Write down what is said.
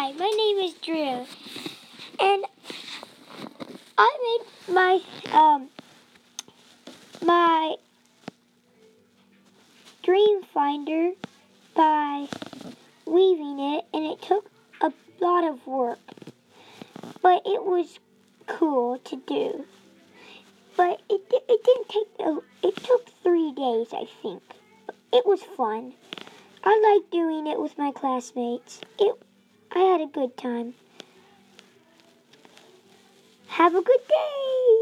Hi, my name is Drew, and I made my dream finder by weaving it, and it took a lot of work, but it was cool to do. But it didn't take. It took 3 days, I think. It was fun. I liked doing it with my classmates. I had a good time. Have a good day!